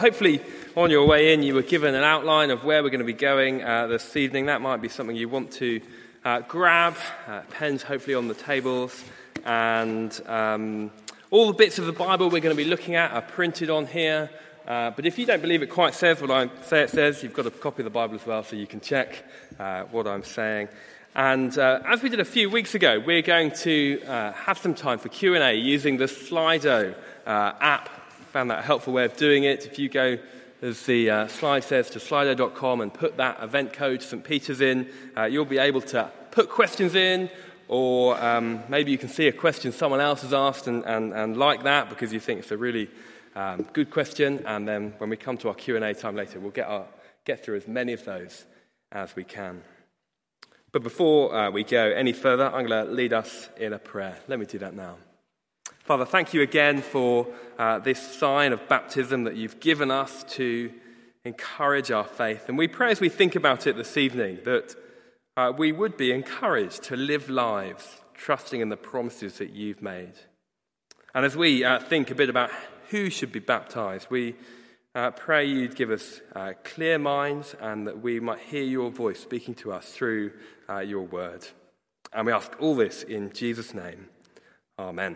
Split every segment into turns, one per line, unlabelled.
Hopefully on your way in you were given an outline of where we're going to be going this evening. That might be something you want to grab. Pens hopefully on the tables, and all the bits of the Bible we're going to be looking at are printed on here. But if you don't believe it quite says what I say it says, you've got a copy of the Bible as well, so you can check what I'm saying. And as we did a few weeks ago, we're going to have some time for Q&A using the Slido app. Found that a helpful way of doing it. If you go, as the slide says, to slido.com and put that event code St. Peter's in, you'll be able to put questions in, or maybe you can see a question someone else has asked and like that because you think it's a really good question, and then when we come to our Q&A time later, we'll get through as many of those as we can. But before we go any further, I'm going to lead us in a prayer. Let me do that now. Father, thank you again for this sign of baptism that you've given us to encourage our faith. And we pray as we think about it this evening that we would be encouraged to live lives trusting in the promises that you've made. And as we think a bit about who should be baptized, we pray you'd give us clear minds and that we might hear your voice speaking to us through your word. And we ask all this in Jesus' name. Amen.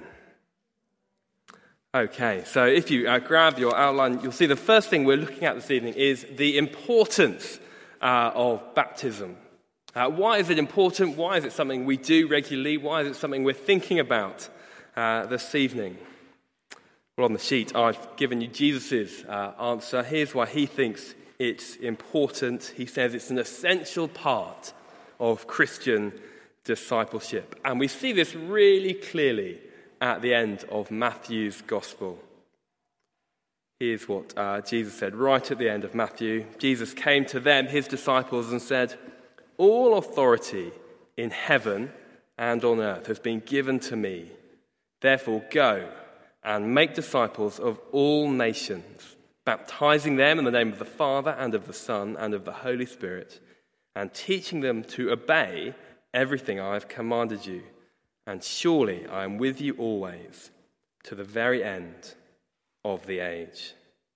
Okay, so if you grab your outline, you'll see the first thing we're looking at this evening is the importance of baptism. Why is it important? Why is it something we do regularly? Why is it something we're thinking about this evening? Well, on the sheet, I've given you Jesus' answer. Here's why he thinks it's important. He says it's an essential part of Christian discipleship. And we see this really clearly at the end of Matthew's Gospel. Here's what Jesus said right at the end of Matthew. Jesus came to them, his disciples, and said, "All authority in heaven and on earth has been given to me. Therefore go and make disciples of all nations, baptizing them in the name of the Father and of the Son and of the Holy Spirit, and teaching them to obey everything I have commanded you. And surely I am with you always, to the very end of the age."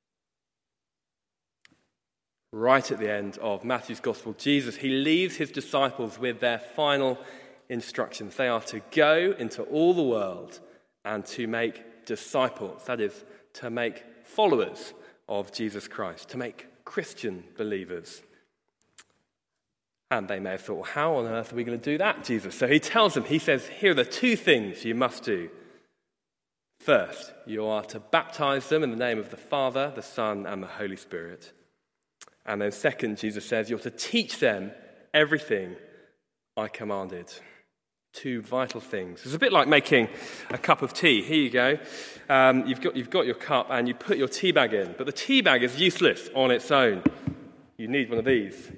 Right at the end of Matthew's Gospel, Jesus, he leaves his disciples with their final instructions. They are to go into all the world and to make disciples. That is, to make followers of Jesus Christ, to make Christian believers. And they may have thought, well, how on earth are we going to do that, Jesus? So he tells them, he says, here are the two things you must do. First, you are to baptize them in the name of the Father, the Son, and the Holy Spirit. And then second, Jesus says, you're to teach them everything I commanded. Two vital things. It's a bit like making a cup of tea. Here you go. You've got your cup and you put your tea bag in. But the tea bag is useless on its own. You need one of these.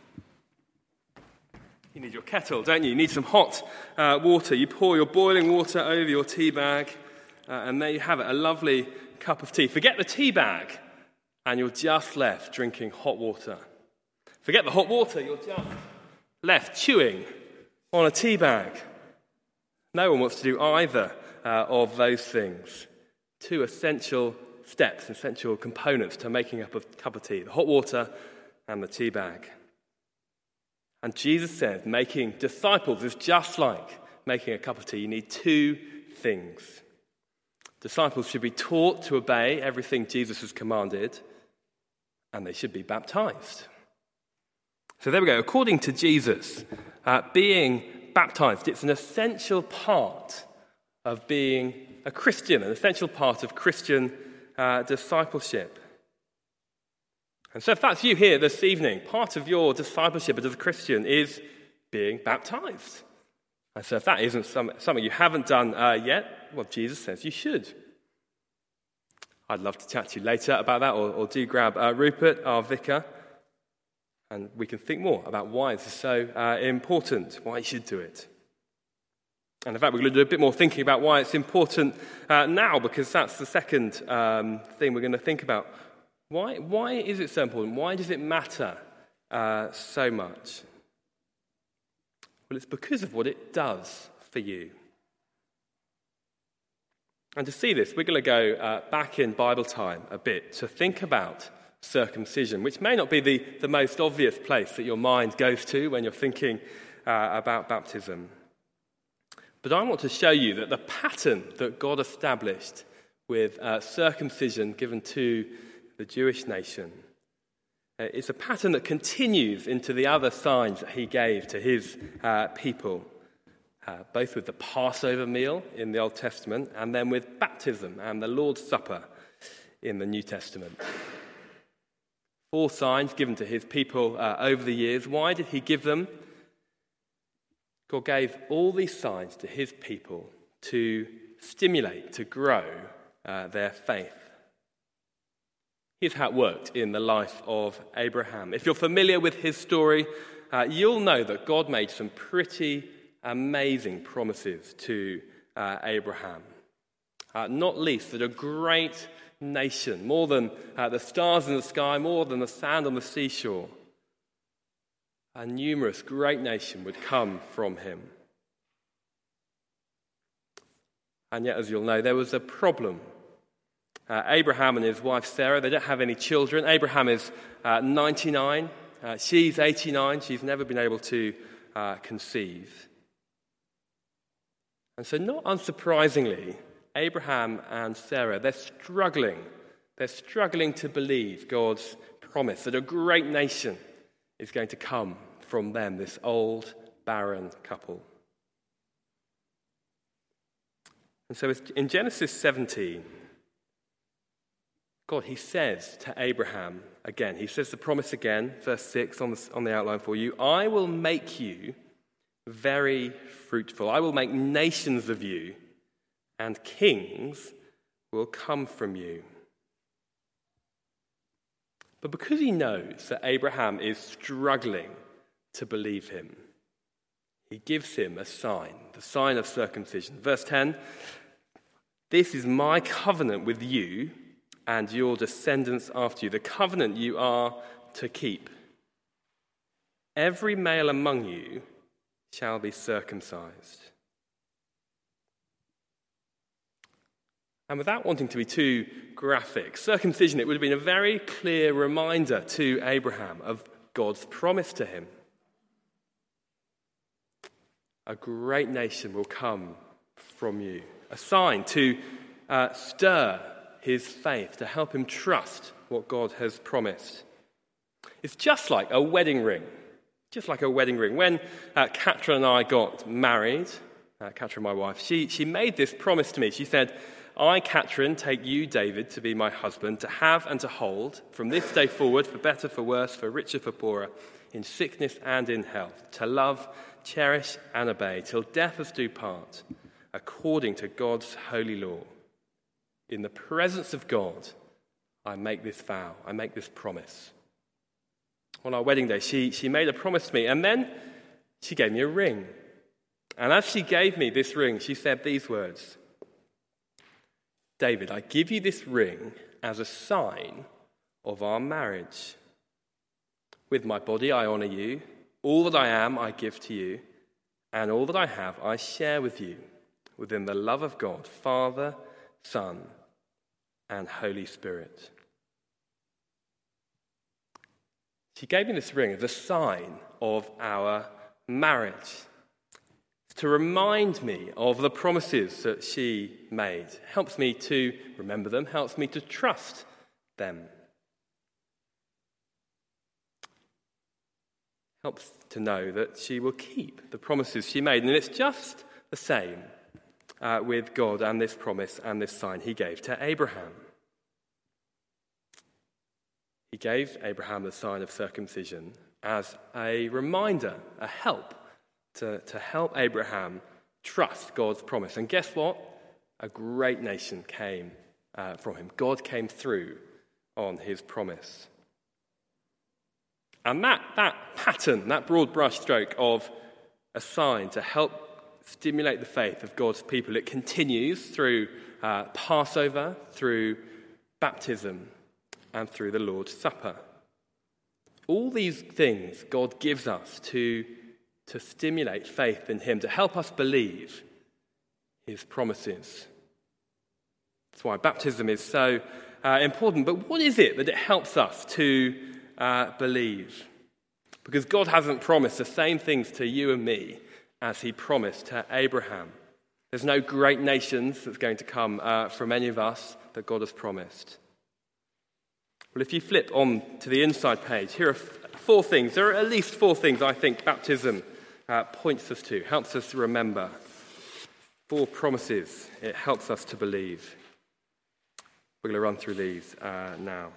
You need your kettle, don't you? You need some hot water. You pour your boiling water over your tea bag, and there you have it, a lovely cup of tea. Forget the tea bag, and you're just left drinking hot water. Forget the hot water, you're just left chewing on a tea bag. No one wants to do either of those things. Two essential steps, essential components to making up a cup of tea, the hot water and the tea bag. And Jesus says making disciples is just like making a cup of tea. You need two things. Disciples should be taught to obey everything Jesus has commanded, and they should be baptized. So there we go. According to Jesus, being baptized, it's an essential part of being a Christian, an essential part of Christian discipleship. And so if that's you here this evening, part of your discipleship as a Christian is being baptized. And so if that isn't something you haven't done yet, well, Jesus says you should. I'd love to chat to you later about that, or do grab Rupert, our vicar, and we can think more about why this is so important, why you should do it. And in fact, we're going to do a bit more thinking about why it's important now, because that's the second thing we're going to think about. Why is it so important? Why does it matter so much? Well, it's because of what it does for you. And to see this, we're going to go back in Bible time a bit to think about circumcision, which may not be the most obvious place that your mind goes to when you're thinking about baptism. But I want to show you that the pattern that God established with circumcision given to the Jewish nation is a pattern that continues into the other signs that he gave to his people. Both with the Passover meal in the Old Testament and then with baptism and the Lord's Supper in the New Testament. 4 signs given to his people over the years. Why did he give them? God gave all these signs to his people to stimulate, to grow their faith. Here's how it worked in the life of Abraham. If you're familiar with his story, you'll know that God made some pretty amazing promises to Abraham. Not least that a great nation, more than the stars in the sky, more than the sand on the seashore, a numerous great nation would come from him. And yet, as you'll know, there was a problem. Abraham and his wife Sarah, they don't have any children. Abraham is 99. She's 89. She's never been able to conceive. And so, not unsurprisingly, Abraham and Sarah, they're struggling. They're struggling to believe God's promise that a great nation is going to come from them, this old, barren couple. And so in Genesis 17, God, he says to Abraham again, he says the promise again, verse 6 on the outline for you, I will make you very fruitful. I will make nations of you, and kings will come from you. But because he knows that Abraham is struggling to believe him, he gives him a sign, the sign of circumcision. Verse 10, this is my covenant with you and your descendants after you, the covenant you are to keep. Every male among you shall be circumcised. And without wanting to be too graphic, circumcision, it would have been a very clear reminder to Abraham of God's promise to him. A great nation will come from you. A sign to stir his faith, to help him trust what God has promised. It's just like a wedding ring. Just like a wedding ring. When Katrin and I got married, Katrin, my wife, she made this promise to me. She said, I, Katrin, take you, David, to be my husband, to have and to hold, from this day forward, for better, for worse, for richer, for poorer, in sickness and in health, to love, cherish, and obey, till death us do part, according to God's holy law. In the presence of God, I make this vow, I make this promise. On our wedding day, she made a promise to me, and then she gave me a ring. And as she gave me this ring, she said these words, David, I give you this ring as a sign of our marriage. With my body I honor you, all that I am I give to you, and all that I have I share with you, within the love of God, Father, Son, and Holy Spirit. She gave me this ring as a sign of our marriage, to remind me of the promises that she made. Helps me to remember them, helps me to trust them. Helps to know that she will keep the promises she made. And it's just the same with God and this promise and this sign he gave to Abraham. He gave Abraham the sign of circumcision as a reminder, a help, to help Abraham trust God's promise. And guess what? A great nation came from him. God came through on his promise. And that pattern, that broad brush stroke of a sign to help stimulate the faith of God's people, it continues through Passover, through baptism, and through the Lord's Supper. All these things God gives us to stimulate faith in him, to help us believe his promises. That's why baptism is so important. But what is it that it helps us to believe? Because God hasn't promised the same things to you and me as he promised to Abraham. There's no great nations that's going to come from any of us that God has promised. Well, if you flip on to the inside page, here are 4 things. There are at least 4 things I think baptism points us to, helps us to remember. 4 promises it helps us to believe. We're going to run through these now.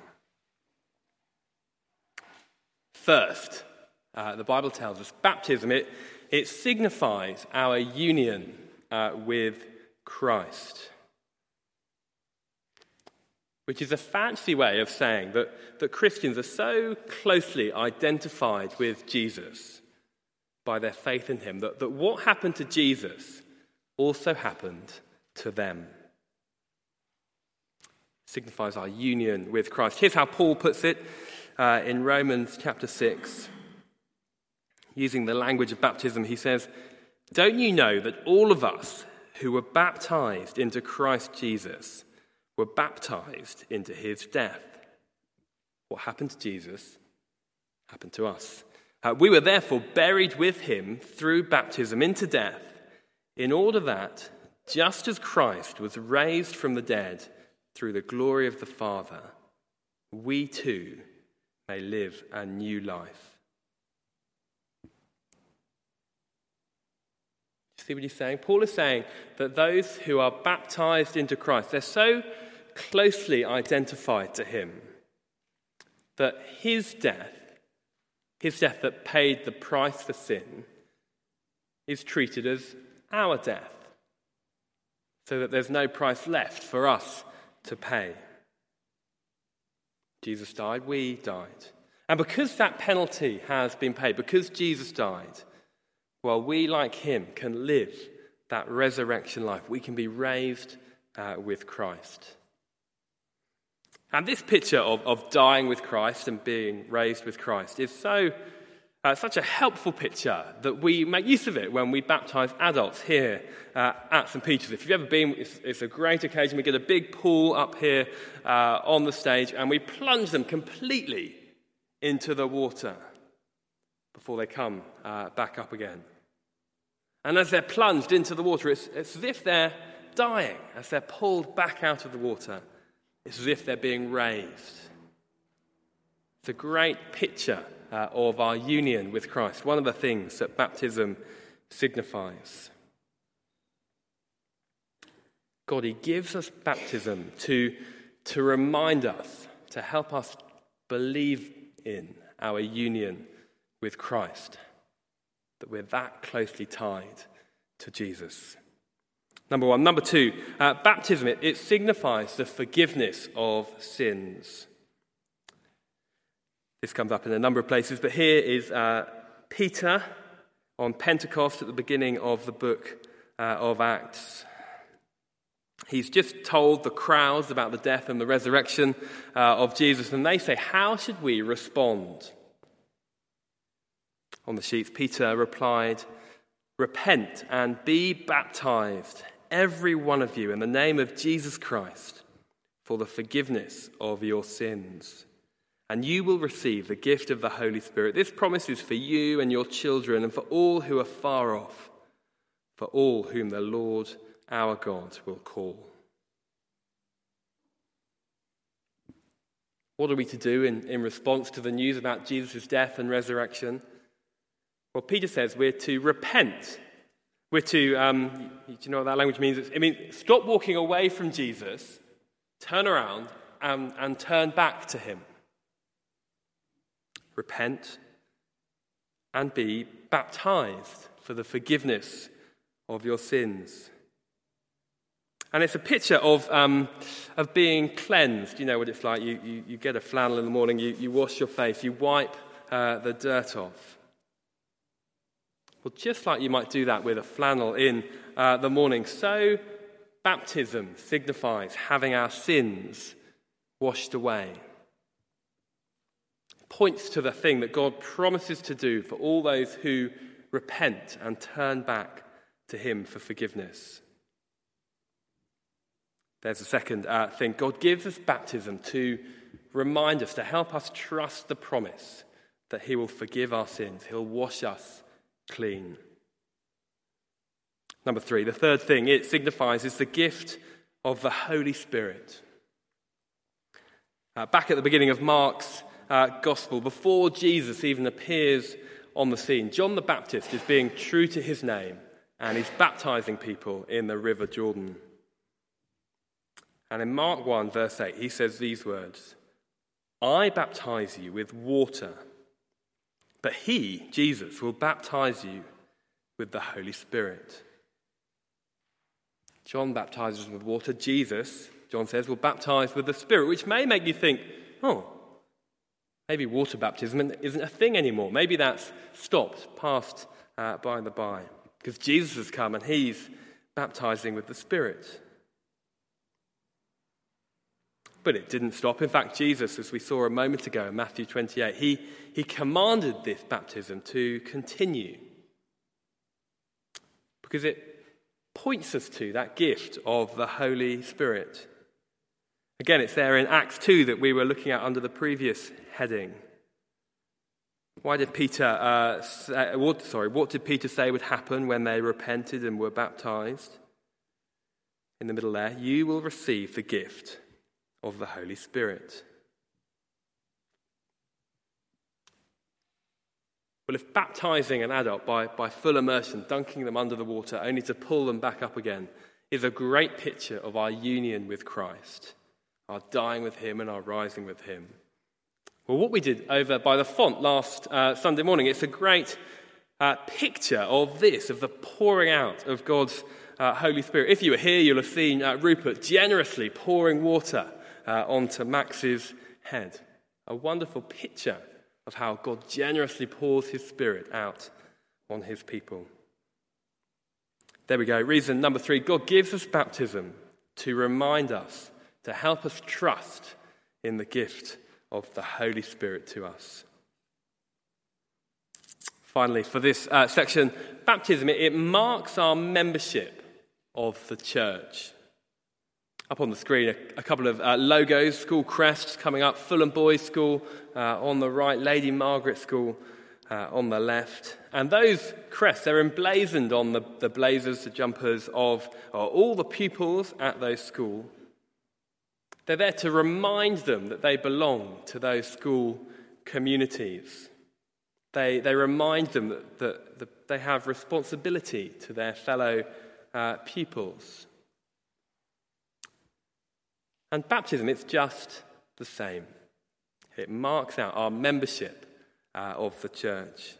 First, the Bible tells us baptism, it signifies our union with Christ, which is a fancy way of saying that Christians are so closely identified with Jesus by their faith in him that what happened to Jesus also happened to them. It signifies our union with Christ. Here's how Paul puts it in Romans chapter 6. Using the language of baptism, he says, "Don't you know that all of us who were baptized into Christ Jesus were baptized into his death?" What happened to Jesus happened to us. We were therefore buried with him through baptism into death, in order that, just as Christ was raised from the dead through the glory of the Father, we too may live a new life. See what he's saying? Paul is saying that those who are baptized into Christ, they're so closely identified to him that his death that paid the price for sin, is treated as our death, so that there's no price left for us to pay. Jesus died, we died. And because that penalty has been paid, because Jesus died, well, we, like him, can live that resurrection life. We can be raised with Christ. And this picture of dying with Christ and being raised with Christ is such a helpful picture that we make use of it when we baptize adults here at St. Peter's. If you've ever been, it's a great occasion. We get a big pool up here on the stage and we plunge them completely into the water before they come back up again. And as they're plunged into the water, it's as if they're dying. As they're pulled back out of the water, it's as if they're being raised. It's a great picture of our union with Christ, one of the things that baptism signifies. God, he gives us baptism to remind us, to help us believe in our union with Christ, that we're that closely tied to Jesus. Number 1. Number 2, baptism, it signifies the forgiveness of sins. This comes up in a number of places, but here is Peter on Pentecost at the beginning of the book of Acts. He's just told the crowds about the death and the resurrection of Jesus, and they say, "How should we respond?" On the sheets, Peter replied, "Repent and be baptized, every one of you, in the name of Jesus Christ, for the forgiveness of your sins. And you will receive the gift of the Holy Spirit. This promise is for you and your children and for all who are far off, for all whom the Lord our God will call." What are we to do in response to the news about Jesus' death and resurrection? Well, Peter says we're to repent. We're to, do you know what that language means? It means stop walking away from Jesus, turn around and turn back to him. Repent and be baptized for the forgiveness of your sins. And it's a picture of being cleansed. You know what it's like. You get a flannel in the morning, you wash your face, you wipe the dirt off. Well, just like you might do that with a flannel in the morning, so baptism signifies having our sins washed away. It points to the thing that God promises to do for all those who repent and turn back to him for forgiveness. There's a second thing. God gives us baptism to remind us, to help us trust the promise that he will forgive our sins. He'll wash us clean. Number 3, the third thing it signifies is the gift of the Holy Spirit. Back at the beginning of Mark's gospel, before Jesus even appears on the scene, John the Baptist is being true to his name and he's baptizing people in the River Jordan. And in Mark 1, verse 8, he says these words, "I baptize you with water, but he, Jesus, will baptize you with the Holy Spirit." John baptizes with water. Jesus, John says, will baptize with the Spirit, which may make you think, maybe water baptism isn't a thing anymore. Maybe that's stopped, passed by the by, because Jesus has come and he's baptizing with the Spirit. But it didn't stop. In fact, Jesus, as we saw a moment ago in Matthew 28, he commanded this baptism to continue because it points us to that gift of the Holy Spirit. Again, it's there in Acts 2 that we were looking at under the previous heading. What did Peter say would happen when they repented and were baptized? In the middle there, you will receive the gift of the Holy Spirit. Well, if baptizing an adult by full immersion, dunking them under the water only to pull them back up again, is a great picture of our union with Christ, our dying with him and our rising with him. Well, what we did over by the font last Sunday morning, it's a great picture of this, of the pouring out of God's Holy Spirit. If you were here, you'll have seen Rupert generously pouring water onto Max's head. A wonderful picture of how God generously pours his Spirit out on his people. There we go. Reason number 3, God gives us baptism to remind us, to help us trust in the gift of the Holy Spirit to us. Finally, for this section, baptism, it marks our membership of the church. Up on the screen, a couple of logos, school crests coming up. Fulham Boys School on the right, Lady Margaret School on the left. And those crests, they're emblazoned on the blazers, the jumpers of all the pupils at those schools. They're there to remind them that they belong to those school communities. They remind them that they have responsibility to their fellow pupils. And baptism, it's just the same. It marks out our membership of the church.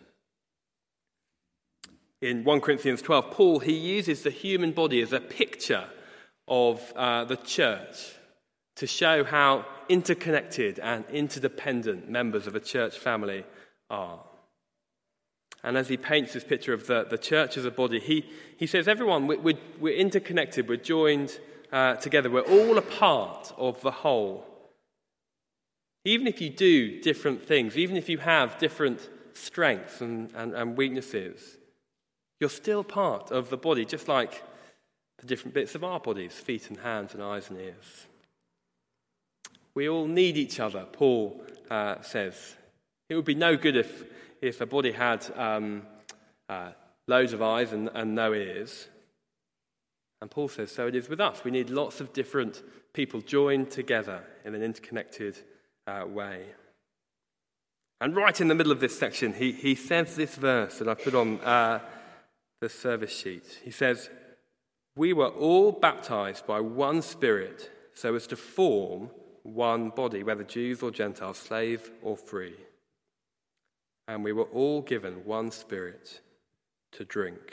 In 1 Corinthians 12, Paul, he uses the human body as a picture of the church to show how interconnected and interdependent members of a church family are. And as he paints this picture of the church as a body, he says, everyone, we're interconnected, we're joined together. We're all a part of the whole. Even if you do different things, even if you have different strengths and weaknesses, you're still part of the body, just like the different bits of our bodies, feet and hands and eyes and ears. We all need each other, Paul says. It would be no good if a body had loads of eyes and no ears. And Paul says, so it is with us. We need lots of different people joined together in an interconnected way. And right in the middle of this section, he says this verse that I put on the service sheet. He says, we were all baptized by one Spirit so as to form one body, whether Jews or Gentiles, slave or free. And we were all given one Spirit to drink.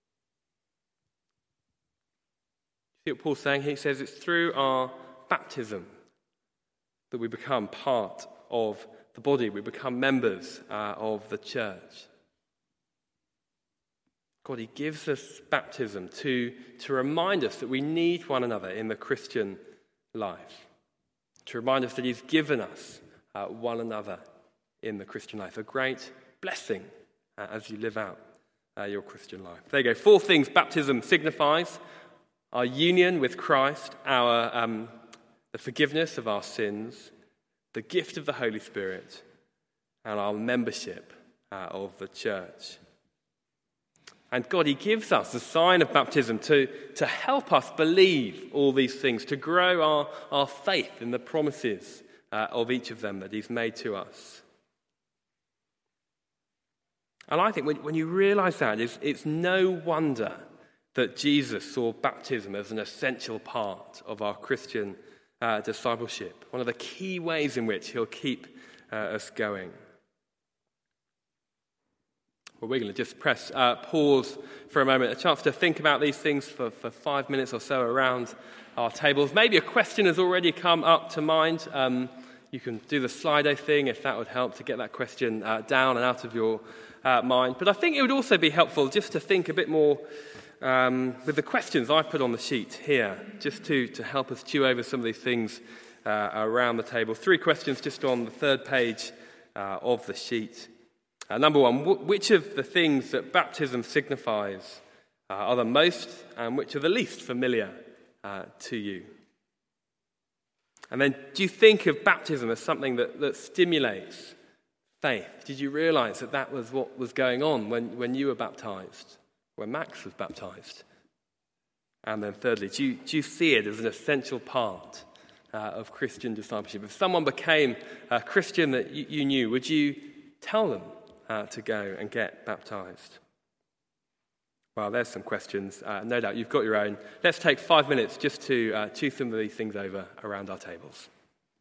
See what Paul's saying? He says it's through our baptism that we become part of the body. We become members of the church. God, he gives us baptism to remind us that we need one another in the Christian life. To remind us that he's given us one another in the Christian life. A great blessing as you live out your Christian life. There you go. 4 things baptism signifies. our union with Christ, the forgiveness of our sins, the gift of the Holy Spirit, and our membership of the church. And God, he gives us the sign of baptism to help us believe all these things, to grow our faith in the promises of each of them that he's made to us. And I think when you realise that, it's no wonder that Jesus saw baptism as an essential part of our Christian discipleship, one of the key ways in which he'll keep us going. Well, we're going to just press pause for a moment, a chance to think about these things for 5 minutes or so around our tables. Maybe a question has already come up to mind. You can do the Slido thing if that would help to get that question down and out of your mind. But I think it would also be helpful just to think a bit more with the questions I've put on the sheet here, just to help us chew over some of these things around the table. 3 questions just on the 3rd page of the sheet. Number 1, which of the things that baptism signifies are the most and which are the least familiar to you? And then, do you think of baptism as something that stimulates faith? Did you realise that was what was going on when you were baptised, when Max was baptised? And then thirdly, do you see it as an essential part of Christian discipleship? If someone became a Christian that you knew, would you tell them to go and get baptised? Well, there's some questions. No doubt you've got your own. Let's take 5 minutes just to chew some of these things over around our tables.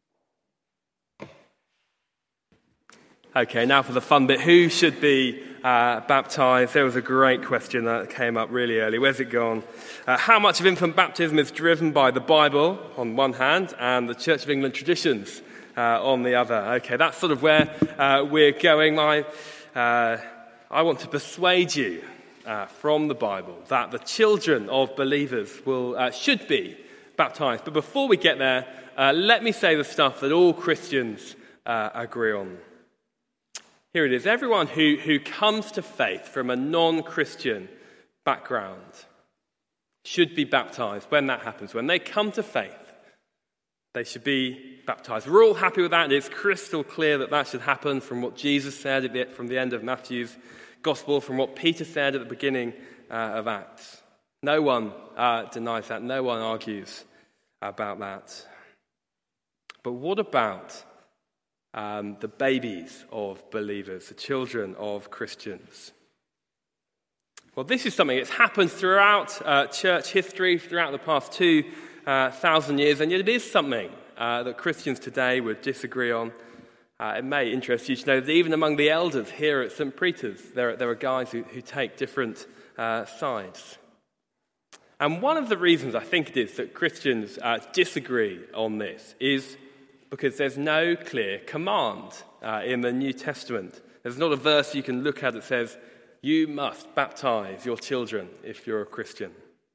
Okay, now for the fun bit. Who should be baptised? There was a great question that came up really early. Where's it gone? How much of infant baptism is driven by the Bible on one hand and the Church of England traditions on the other? Okay, that's sort of where we're going. I want to persuade you from the Bible that the children of believers should be baptised. But before we get there, let me say the stuff that all Christians agree on. Here it is. Everyone who comes to faith from a non-Christian background should be baptised when that happens. When they come to faith, they should be baptised. We're all happy with that, and it's crystal clear that should happen from what Jesus said from the end of Matthew's Gospel, from what Peter said at the beginning of Acts. No one denies that. No one argues about that. But what about the babies of believers, the children of Christians? Well, this is something that's happened throughout church history, throughout the past 2,000 years, and yet it is something that Christians today would disagree on. It may interest you to know that even among the elders here at St. Peter's, there are guys who take different sides. And one of the reasons I think it is that Christians disagree on this is because there's no clear command in the New Testament. There's not a verse you can look at that says, you must baptize your children if you're a Christian.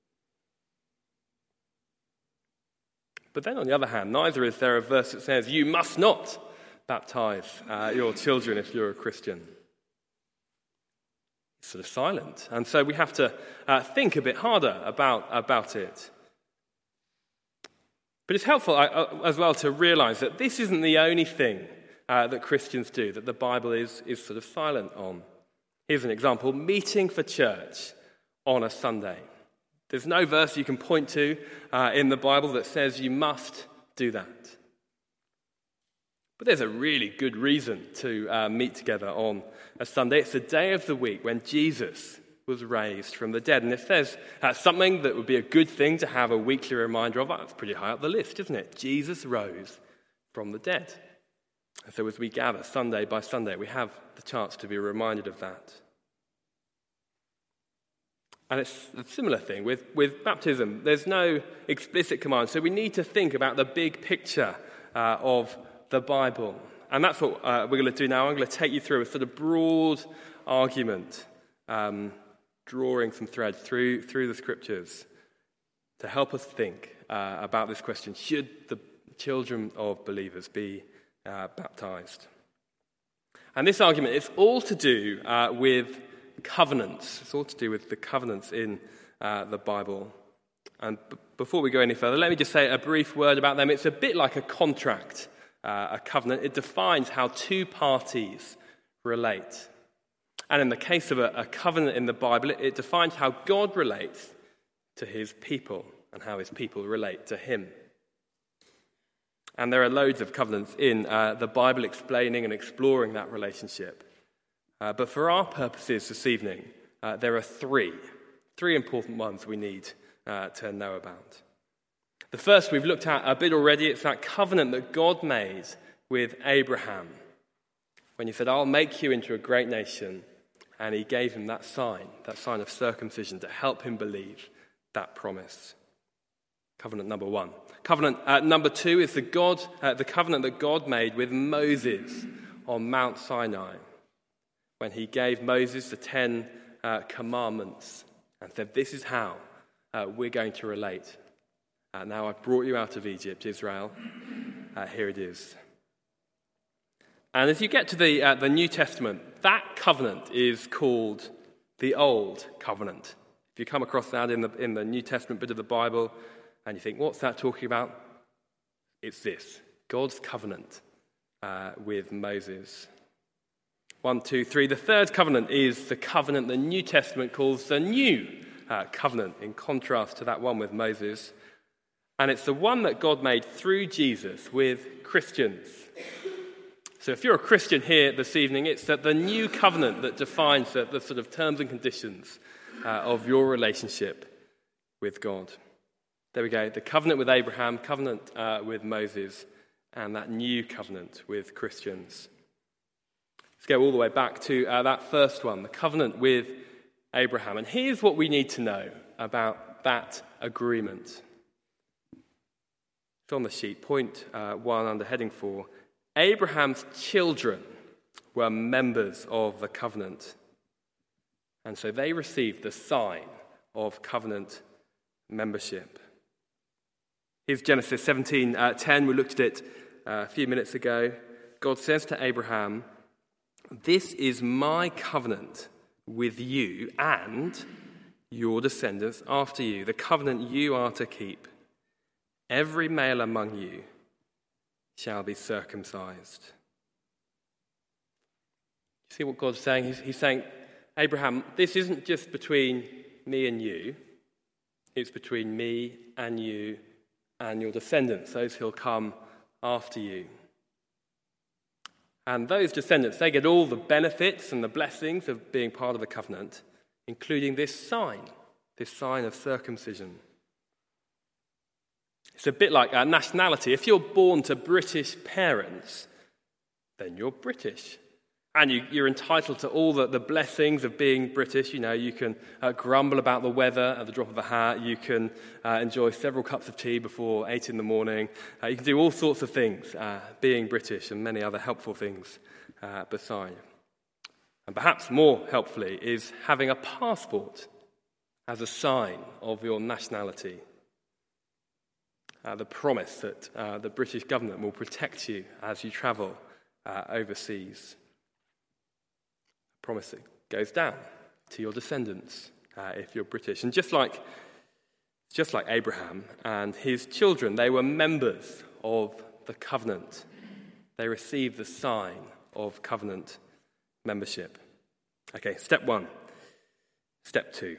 But then on the other hand, neither is there a verse that says, you must not baptize your children if you're a Christian. It's sort of silent. And so we have to think a bit harder about it. But it's helpful as well to realize that this isn't the only thing that Christians do, that the Bible is sort of silent on. Here's an example: meeting for church on a Sunday. There's no verse you can point to in the Bible that says you must do that. But there's a really good reason to meet together on a Sunday. It's the day of the week when Jesus was raised from the dead. And if there's something that would be a good thing to have a weekly reminder of, that's pretty high up the list, isn't it? Jesus rose from the dead. And so as we gather Sunday by Sunday, we have the chance to be reminded of that. And it's a similar thing with baptism. There's no explicit command, so we need to think about the big picture of the Bible. And that's what we're going to do now. I'm going to take you through a sort of broad argument, drawing some threads through the scriptures to help us think about this question: should the children of believers be baptized? And this argument is all to do with covenants. It's all to do with the covenants in the Bible. And before we go any further, let me just say a brief word about them. It's a bit like a contract, a covenant. It defines how two parties relate. And in the case of a covenant in the Bible, it defines how God relates to his people and how his people relate to him. And there are loads of covenants in the Bible explaining and exploring that relationship. But for our purposes this evening, there are three important ones we need to know about. The first we've looked at a bit already. It's that covenant that God made with Abraham when he said, I'll make you into a great nation. And he gave him that sign of circumcision to help him believe that promise. Covenant number one. Covenant number two is the covenant that God made with Moses on Mount Sinai when he gave Moses the 10 commandments and said, this is how we're going to relate. Now I've brought you out of Egypt, Israel. Here it is. And as you get to the New Testament, that covenant is called the Old Covenant. If you come across that in the New Testament bit of the Bible and you think, what's that talking about? It's this, God's covenant with Moses. 1, 2, 3. The third covenant is the covenant the New Testament calls the New Covenant, in contrast to that one with Moses. And it's the one that God made through Jesus with Christians. So if you're a Christian here this evening, it's that the new covenant that defines the sort of terms and conditions of your relationship with God. There we go. The covenant with Abraham, covenant with Moses, and that new covenant with Christians. Let's go all the way back to that first one, the covenant with Abraham. And here's what we need to know about that agreement. It's on the sheet, point 1 under heading 4. Abraham's children were members of the covenant. And so they received the sign of covenant membership. Here's Genesis 17:10. We looked at it a few minutes ago. God says to Abraham, "This is my covenant with you and your descendants after you, the covenant you are to keep. Every male among you shall be circumcised." You see what God's saying? He's saying, Abraham, this isn't just between me and you. It's between me and you and your descendants, those who'll come after you. And those descendants, they get all the benefits and the blessings of being part of the covenant, including this sign of circumcision. It's a bit like nationality. If you're born to British parents, then you're British. And you're entitled to all the blessings of being British. You know, you can grumble about the weather at the drop of a hat. You can enjoy several cups of tea before 8 in the morning. You can do all sorts of things, being British, and many other helpful things beside. And perhaps more helpfully is having a passport as a sign of your nationality. The promise that the British government will protect you as you travel overseas. A promise that goes down to your descendants if you're British. And just like Abraham and his children, they were members of the covenant. They received the sign of covenant membership. Okay, step 1. Step 2.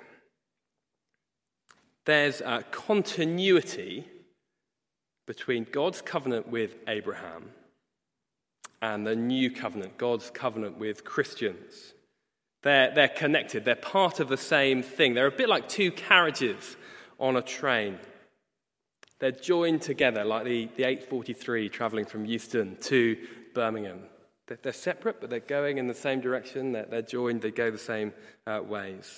There's a continuity between God's covenant with Abraham and the new covenant, God's covenant with Christians. They're connected. They're part of the same thing. They're a bit like two carriages on a train. They're joined together like the 843 travelling from Euston to Birmingham. They're separate, but they're going in the same direction. They're joined. They go the same ways.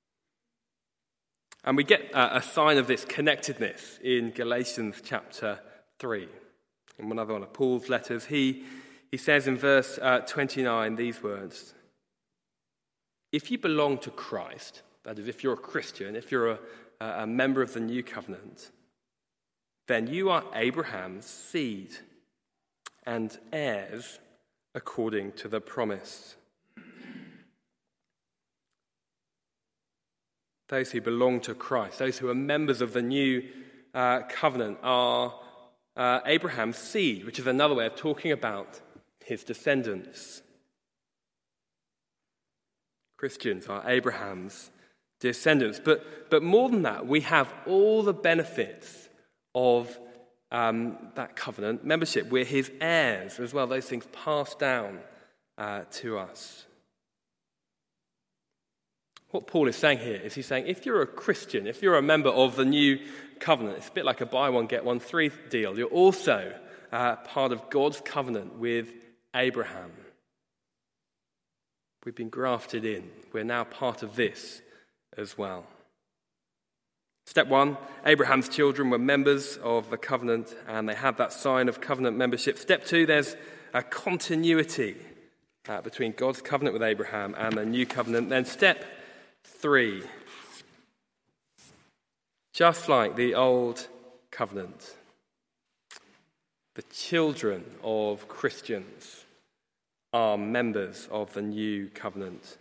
And we get a sign of this connectedness in Galatians chapter 3. In another one of Paul's letters, he says in verse 29 these words: "If you belong to Christ," that is, if you're a Christian, if you're a member of the new covenant, "then you are Abraham's seed and heirs according to the promise." those who belong to Christ, those who are members of the new covenant, are Abraham's seed, which is another way of talking about his descendants. Christians are Abraham's descendants. But more than that, we have all the benefits of that covenant membership. We're his heirs as well, those things passed down to us. What Paul is saying here is he's saying if you're a Christian, if you're a member of the new covenant, it's a bit like a buy one, get one free deal. You're also part of God's covenant with Abraham. We've been grafted in. We're now part of this as well. Step one, Abraham's children were members of the covenant and they had that sign of covenant membership. Step two, there's a continuity between God's covenant with Abraham and the new covenant. Then step three, just like the old covenant, the children of Christians are members of the new covenant.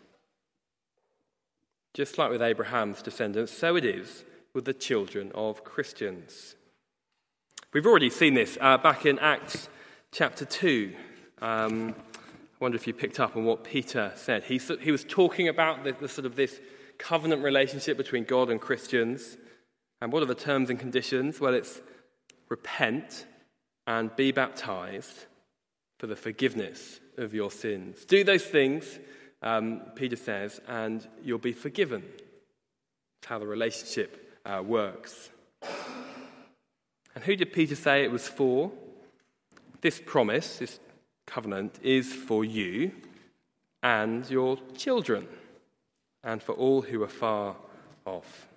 Just like with Abraham's descendants, so it is with the children of Christians. We've already seen this back in Acts chapter 2. I wonder if you picked up on what Peter said. He was talking about the sort of this covenant relationship between God and Christians. And what are the terms and conditions? Well, it's repent and be baptized for the forgiveness of your sins. Do those things, Peter says, and you'll be forgiven. That's how the relationship works. And who did Peter say it was for? This promise, this covenant, is for you and your children, and for all who are far off.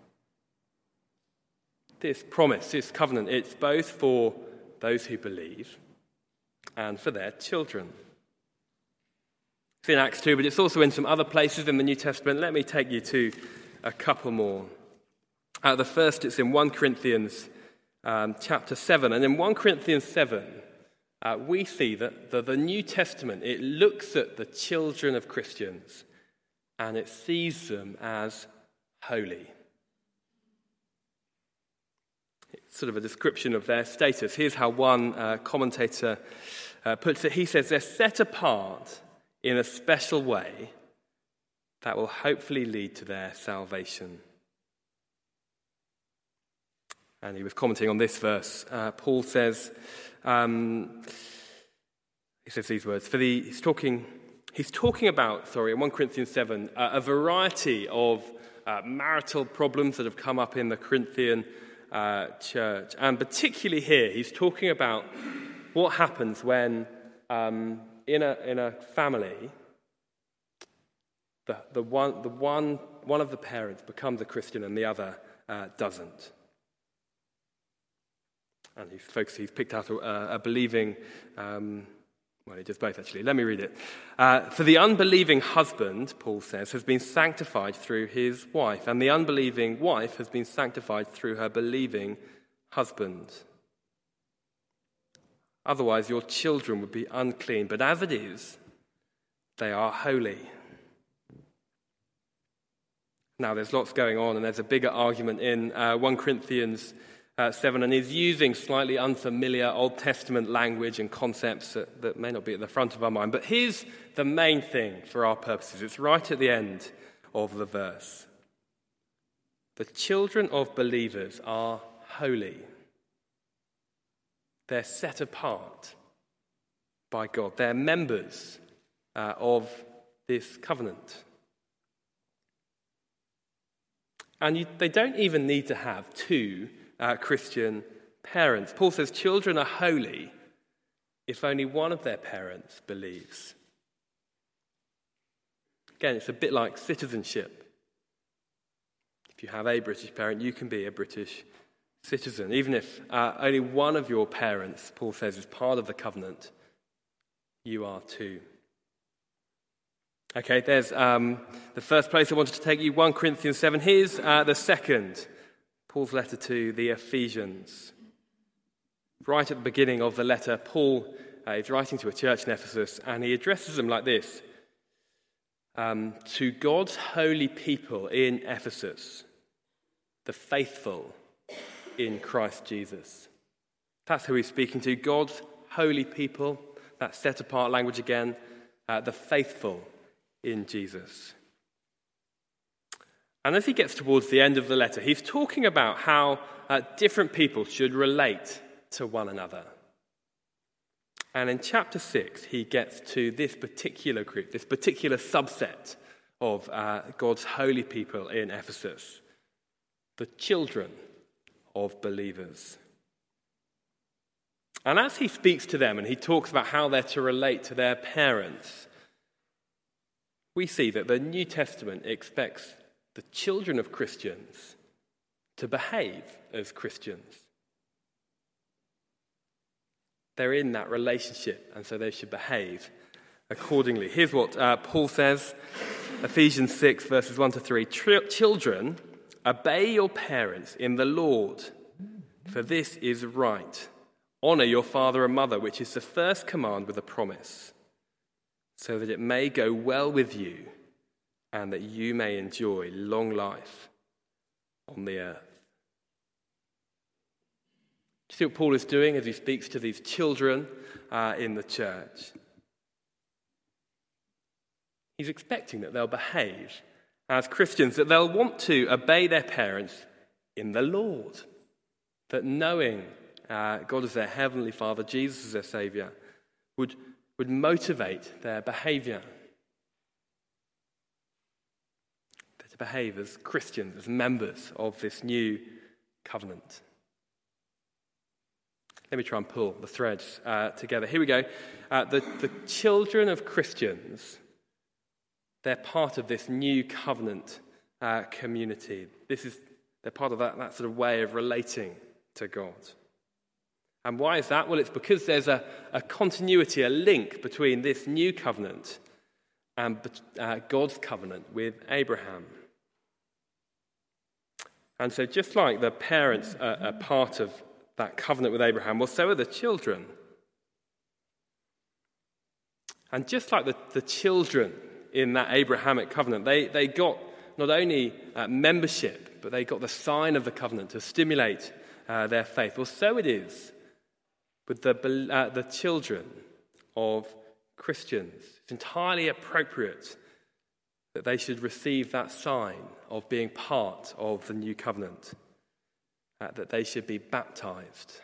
This promise, this covenant, it's both for those who believe and for their children. It's in Acts 2, but it's also in some other places in the New Testament. Let me take you to a couple more. The first, it's in 1 Corinthians chapter 7. And in 1 Corinthians 7, we see that the New Testament, it looks at the children of Christians and it sees them as holy. It's sort of a description of their status. Here's how one commentator puts it. He says they're set apart in a special way that will hopefully lead to their salvation. And he was commenting on this verse. Paul says, he says these words, he's talking about, in 1 Corinthians 7, a variety of marital problems that have come up in the Corinthian church. And particularly here, he's talking about what happens when in a family, one of the parents becomes a Christian and the other doesn't. And he's picked out a believing, he does both actually. Let me read it. For the unbelieving husband, Paul says, has been sanctified through his wife, and the unbelieving wife has been sanctified through her believing husband. Otherwise, your children would be unclean, but as it is, they are holy. Now, there's lots going on, and there's a bigger argument in 1 Corinthians 7, and he's using slightly unfamiliar Old Testament language and concepts that may not be at the front of our mind. But here's the main thing for our purposes. It's right at the end of the verse. The children of believers are holy. They're set apart by God. They're members of this covenant. And they don't even need to have two Christian parents. Paul says children are holy if only one of their parents believes. Again, it's a bit like citizenship. If you have a British parent, you can be a British citizen. Even if only one of your parents, Paul says, is part of the covenant, you are too. Okay, there's the first place I wanted to take you, 1 Corinthians 7. Here's the second, Paul's letter to the Ephesians. Right at the beginning of the letter, Paul is writing to a church in Ephesus, and he addresses them like this. To God's holy people in Ephesus, the faithful in Christ Jesus. That's who he's speaking to, God's holy people, that set-apart language again, the faithful in Jesus. And as he gets towards the end of the letter, he's talking about how different people should relate to one another. And in chapter 6, he gets to this particular group, this particular subset of God's holy people in Ephesus, the children of believers. And as he speaks to them and he talks about how they're to relate to their parents, we see that the New Testament expects the children of Christians to behave as Christians. They're in that relationship, and so they should behave accordingly. Here's what Paul says, Ephesians 6, verses 1 to 3. Children, obey your parents in the Lord, for this is right. Honor your father and mother, which is the first command with a promise, so that it may go well with you and that you may enjoy long life on the earth. Do you see what Paul is doing as he speaks to these children in the church? He's expecting that they'll behave as Christians, that they'll want to obey their parents in the Lord, that knowing God as their heavenly Father, Jesus as their Saviour, would motivate their behaviour. They're to behave as Christians, as members of this new covenant. Let me try and pull the threads together. Here we go. The children of Christians, they're part of this new covenant community. They're part of that sort of way of relating to God. And why is that? Well, it's because there's a continuity, a link between this new covenant and God's covenant with Abraham. And so just like the parents are part of that covenant with Abraham, well, so are the children. And just like the children in that Abrahamic covenant, they got not only membership, but they got the sign of the covenant to stimulate their faith. Well, so it is with the children of Christians. It's entirely appropriate that they should receive that sign of being part of the new covenant, that they should be baptized.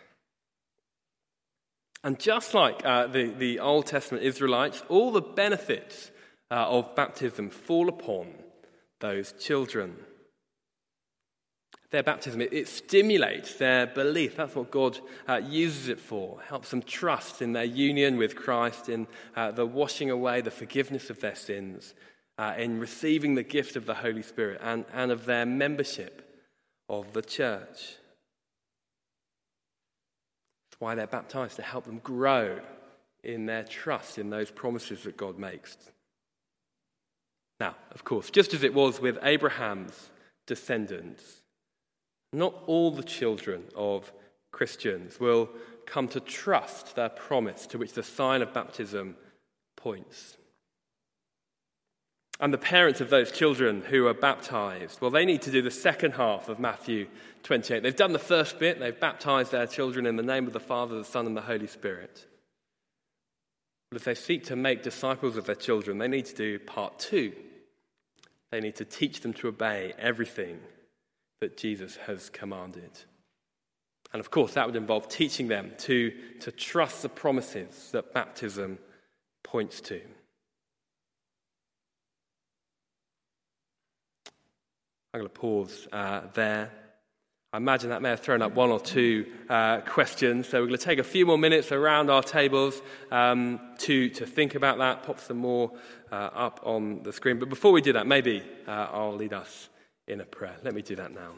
And just like the Old Testament Israelites, all the benefits of baptism fall upon those children. Their baptism, it stimulates their belief. That's what God uses it for. Helps them trust in their union with Christ, in the washing away, the forgiveness of their sins, in receiving the gift of the Holy Spirit, and of their membership of the church. That's why they're baptized, to help them grow in their trust in those promises that God makes. Now, of course, just as it was with Abraham's descendants, not all the children of Christians will come to trust their promise to which the sign of baptism points. And the parents of those children who are baptized, well, they need to do the second half of Matthew 28. They've done the first bit. They've baptized their children in the name of the Father, the Son, and the Holy Spirit. But if they seek to make disciples of their children, they need to do part 2. They need to teach them to obey everything that Jesus has commanded. And of course, that would involve teaching them to trust the promises that baptism points to. I'm going to pause there. I imagine that may have thrown up one or two questions, so we're going to take a few more minutes around our tables to think about that, pop some more up on the screen. But before we do that, maybe I'll lead us in a prayer. Let me do that now.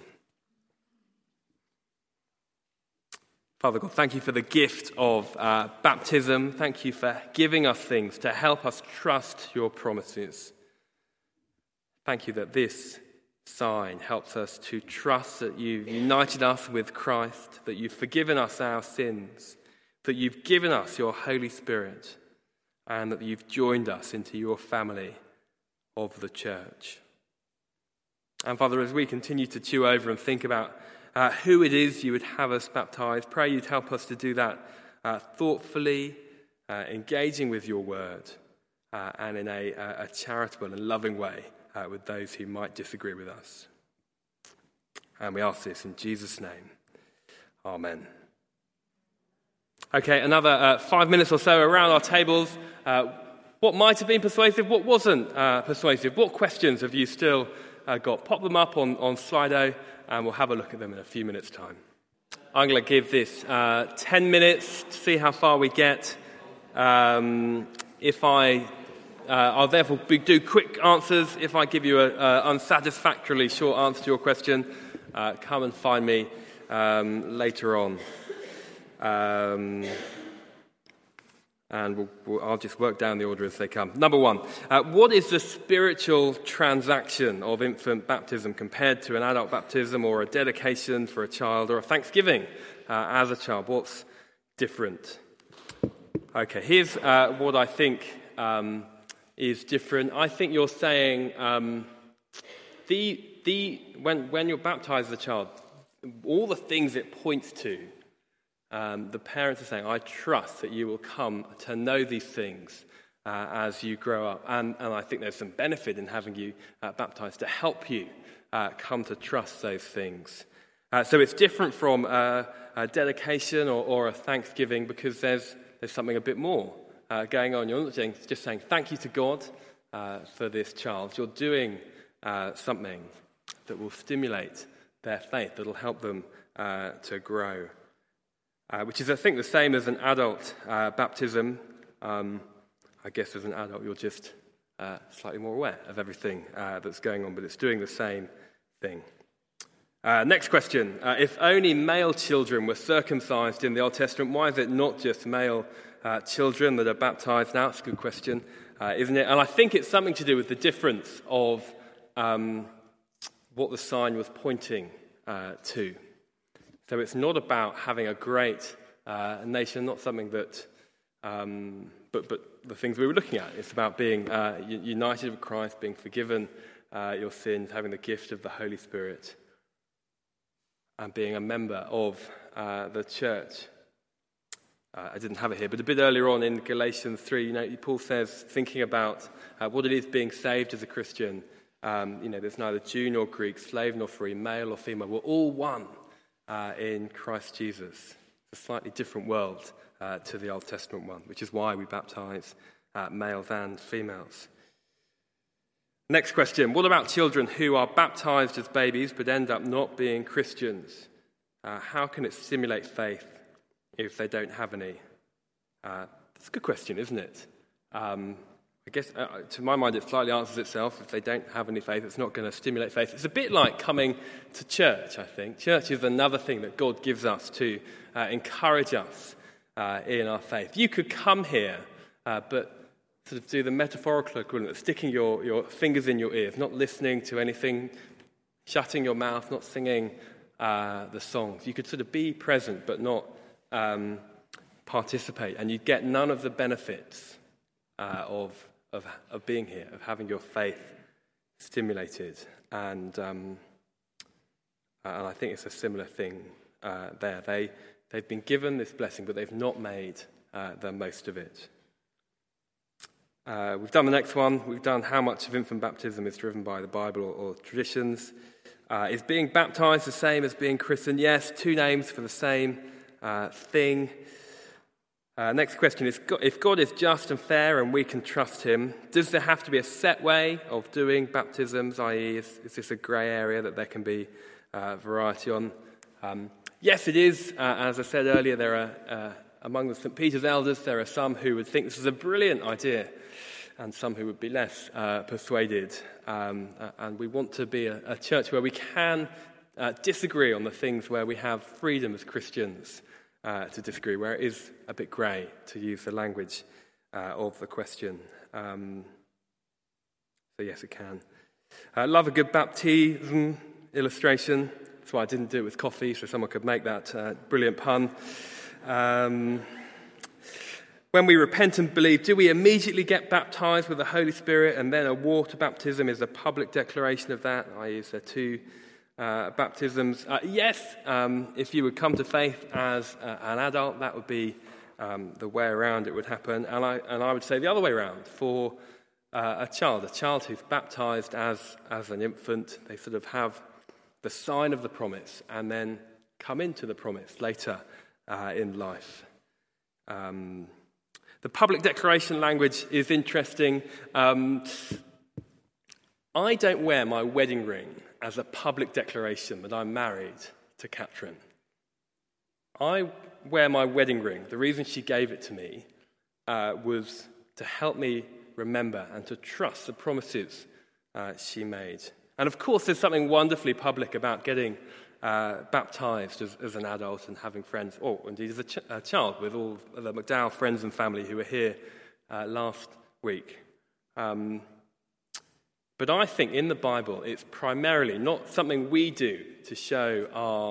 Father God, thank you for the gift of baptism. Thank you for giving us things to help us trust your promises. Thank you that this sign helps us to trust that you've united us with Christ, that you've forgiven us our sins, that you've given us your Holy Spirit, and that you've joined us into your family of the church. And Father, as we continue to chew over and think about who it is you would have us baptize, pray you'd help us to do that thoughtfully, engaging with your word, and in a charitable and loving way with those who might disagree with us. And we ask this in Jesus' name. Amen. Okay, another 5 minutes or so around our tables. What might have been persuasive? What wasn't persuasive? What questions have you still got? Pop them up on Slido, and we'll have a look at them in a few minutes' time. I'm going to give this 10 minutes to see how far we get. I'll therefore do quick answers. If I give you an unsatisfactorily short answer to your question, come and find me later on. And I'll just work down the order as they come. Number one, what is the spiritual transaction of infant baptism compared to an adult baptism or a dedication for a child or a thanksgiving as a child? What's different? Okay, here's what I think is different. I think you're saying when you're baptized as a child, all the things it points to, the parents are saying, I trust that you will come to know these things as you grow up. And I think there's some benefit in having you baptized to help you come to trust those things. So it's different from a dedication or a thanksgiving because there's something a bit more going on. You're not just saying thank you to God for this child. You're doing something that will stimulate their faith, that will help them to grow. Which is, I think, the same as an adult baptism. I guess as an adult you're just slightly more aware of everything that's going on, but it's doing the same thing. Next question. If only male children were circumcised in the Old Testament, why is it not just male children that are baptized now? It's a good question, isn't it? And I think it's something to do with the difference of what the sign was pointing to. So it's not about having a great nation, not something that, but the things we were looking at. It's about being united with Christ, being forgiven your sins, having the gift of the Holy Spirit, and being a member of the church. I didn't have it here, but a bit earlier on in Galatians 3, Paul says, thinking about what it is being saved as a Christian, there's neither Jew nor Greek, slave nor free, male or female. We're all one. In Christ Jesus. It's a slightly different world to the Old Testament one, which is why we baptize males and females. Next question. What about children who are baptized as babies but end up not being Christians? How can it stimulate faith if they don't have any? That's a good question, isn't it? I guess, to my mind, it slightly answers itself. If they don't have any faith, it's not going to stimulate faith. It's a bit like coming to church, I think. Church is another thing that God gives us to encourage us in our faith. You could come here, but sort of do the metaphorical equivalent of sticking your fingers in your ears, not listening to anything, shutting your mouth, not singing the songs. You could sort of be present, but not participate, and you'd get none of the benefits of being here, of having your faith stimulated. And I think it's a similar thing there. They've been given this blessing, but they've not made the most of it. We've done the next one. We've done how much of infant baptism is driven by the Bible or traditions. Is being baptized the same as being Christian? Yes, two names for the same thing. Next question is, if God is just and fair and we can trust him, does there have to be a set way of doing baptisms, i.e. is this a grey area that there can be variety on? Yes, it is. As I said earlier, there are, among the St. Peter's elders, there are some who would think this is a brilliant idea and some who would be less persuaded. And we want to be a church where we can disagree on the things where we have freedom as Christians to disagree, where it is a bit grey, to use the language of the question. So yes, it can. Love a good baptism illustration. That's why I didn't do it with coffee, so someone could make that brilliant pun. When we repent and believe, do we immediately get baptized with the Holy Spirit, and then a water baptism is a public declaration of that? I.e., is there two baptisms? Yes, if you would come to faith as an adult, that would be the way around it would happen. And I would say the other way around. For a child who's baptized as an infant, they sort of have the sign of the promise and then come into the promise later in life. The public declaration language is interesting. I don't wear my wedding ring as a public declaration that I'm married to Catherine. I wear my wedding ring. The reason she gave it to me was to help me remember and to trust the promises she made. And of course, there's something wonderfully public about getting baptized as an adult and having friends, or indeed as a child, with all the McDowell friends and family who were here last week. But I think in the Bible, it's primarily not something we do to show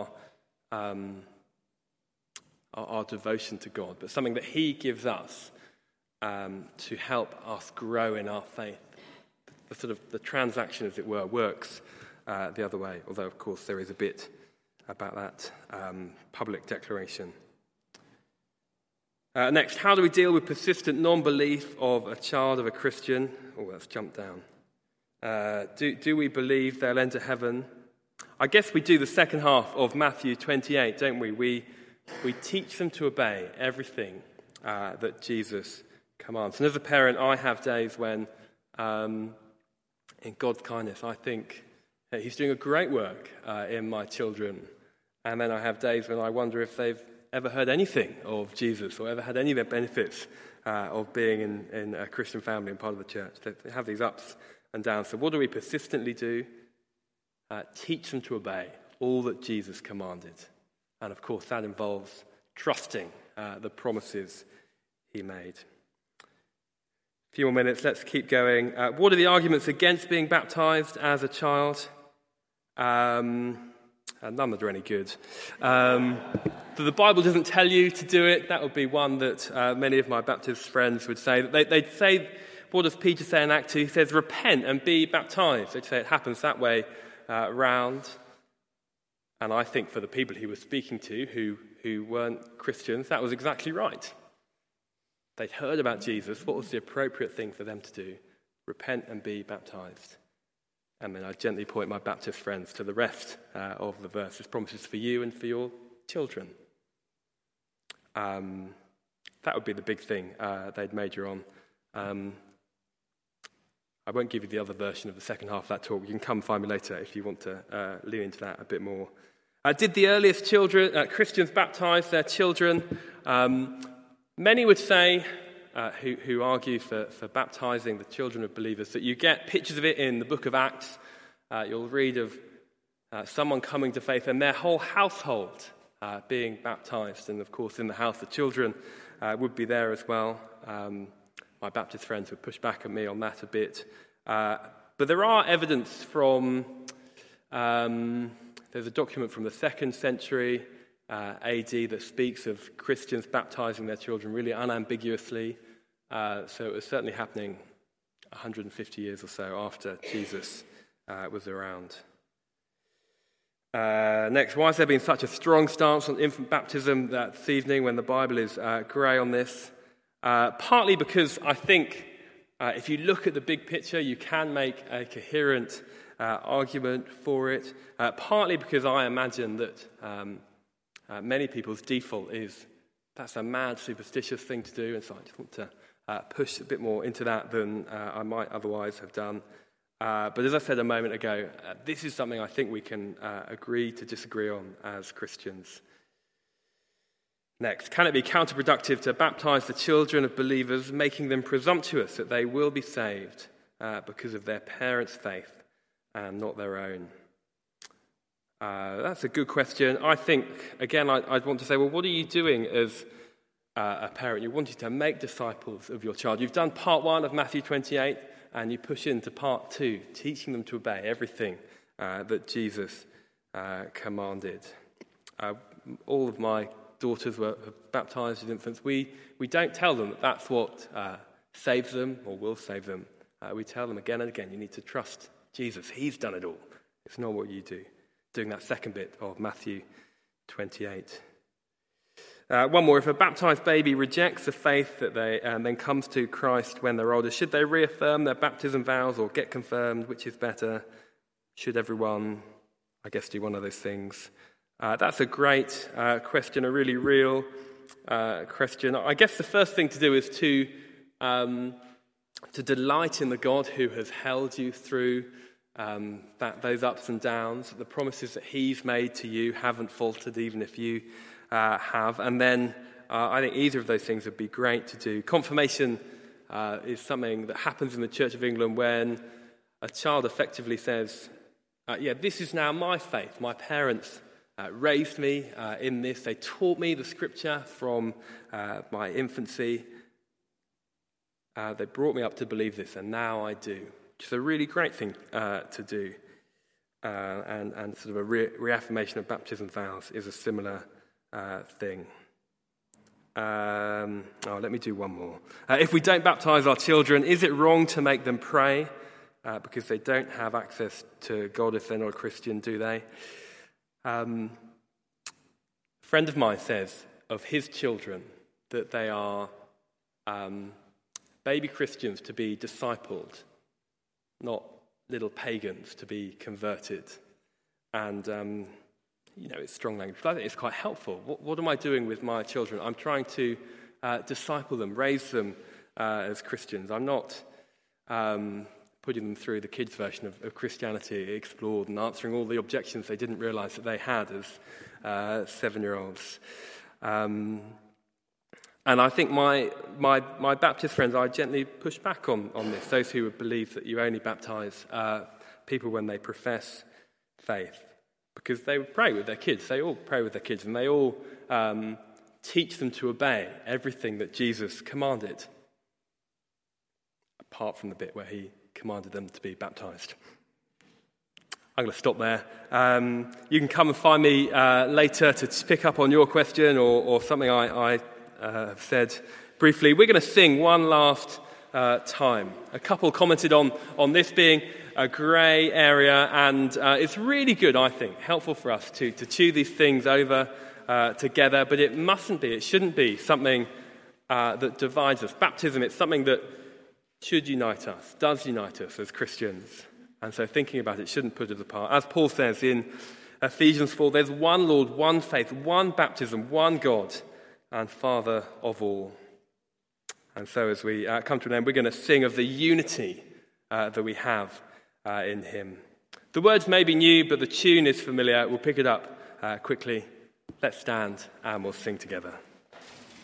our devotion to God, but something that he gives us to help us grow in our faith. The transaction, as it were, works the other way, although, of course, there is a bit about that public declaration. Next, how do we deal with persistent non-belief of a child of a Christian? Oh, let's jump down. Do we believe they'll enter heaven? I guess we do the second half of Matthew 28, don't we? We teach them to obey everything that Jesus commands. And as a parent, I have days when, in God's kindness, I think he's doing a great work in my children. And then I have days when I wonder if they've ever heard anything of Jesus or ever had any of the benefits of being in a Christian family and part of the church. They have these ups and downs. So what do we persistently do? Teach them to obey all that Jesus commanded. And of course, that involves trusting the promises he made. A few more minutes, let's keep going. What are the arguments against being baptized as a child? None that are any good. The Bible doesn't tell you to do it. That would be one that many of my Baptist friends would say. They'd say, what does Peter say in Act 2? He says, repent and be baptized. They'd say it happens that way round. And I think for the people he was speaking to who weren't Christians, that was exactly right. They'd heard about Jesus. What was the appropriate thing for them to do? Repent and be baptized. And then I gently point my Baptist friends to the rest of the verse. This promises for you and for your children. That would be the big thing they'd major on. I won't give you the other version of the second half of that talk. You can come find me later if you want to lean into that a bit more. Did the earliest Christians baptize their children? Many would say, who argue for baptizing the children of believers, that you get pictures of it in the book of Acts. You'll read of someone coming to faith and their whole household being baptized. And of course, in the house, the children would be there as well. My Baptist friends would push back at me on that a bit. But there are evidence from, there's a document from the 2nd century AD that speaks of Christians baptizing their children really unambiguously. So it was certainly happening 150 years or so after Jesus was around. Next, why has there been such a strong stance on infant baptism this evening when the Bible is grey on this? Partly because I think if you look at the big picture, you can make a coherent argument for it. Partly because I imagine that many people's default is that's a mad, superstitious thing to do, and so I just want to push a bit more into that than I might otherwise have done. But as I said a moment ago, this is something I think we can agree to disagree on as Christians. Next, can it be counterproductive to baptize the children of believers, making them presumptuous that they will be saved because of their parents' faith and not their own? That's a good question. I think, again, I'd want to say, well, what are you doing as a parent? You're wanting to make disciples of your child. You've done part 1 of Matthew 28, and you push into part 2, teaching them to obey everything that Jesus commanded. All of my daughters were baptized as infants, we don't tell them that that's what saves them or will save them. We tell them again and again, you need to trust Jesus. He's done it all. It's not what you do. Doing that second bit of Matthew 28. One more. If a baptized baby rejects the faith that they and then comes to Christ when they're older, should they reaffirm their baptism vows or get confirmed? Which is better? Should everyone, I guess, do one of those things? That's a great question, a really real question. I guess the first thing to do is to delight in the God who has held you through those ups and downs. The promises that he's made to you haven't faltered, even if you have. And then I think either of those things would be great to do. Confirmation is something that happens in the Church of England when a child effectively says, this is now my faith. My parents raised me in this. They taught me the scripture from my infancy. They brought me up to believe this, and now I do. Which is a really great thing to do. And sort of a reaffirmation of baptism vows is a similar thing. Let me do one more. If we don't baptize our children, is it wrong to make them pray? Because they don't have access to God if they're not a Christian, do they? A friend of mine says of his children that they are baby Christians to be discipled, not little pagans to be converted. And, it's strong language, but I think it's quite helpful. What am I doing with my children? I'm trying to disciple them, raise them as Christians. I'm not putting them through the kids' version of Christianity Explored and answering all the objections they didn't realise that they had as 7-year-olds. And I think my Baptist friends, I gently push back on this, those who would believe that you only baptise people when they profess faith, because they would pray with their kids. They all pray with their kids, and they all teach them to obey everything that Jesus commanded, apart from the bit where he commanded them to be baptised. I'm going to stop there. You can come and find me later to pick up on your question or something I have said briefly. We're going to sing one last time. A couple commented on this being a grey area, and it's really good, I think, helpful for us to chew these things over together, but it shouldn't be something that divides us. Baptism, it's something that should unite us, does unite us as Christians. And so thinking about it shouldn't put us apart. As Paul says in Ephesians 4, there's one Lord, one faith, one baptism, one God and Father of all. And so as we come to an end, we're going to sing of the unity that we have in him. The words may be new, but the tune is familiar. We'll pick it up quickly. Let's stand and we'll sing together.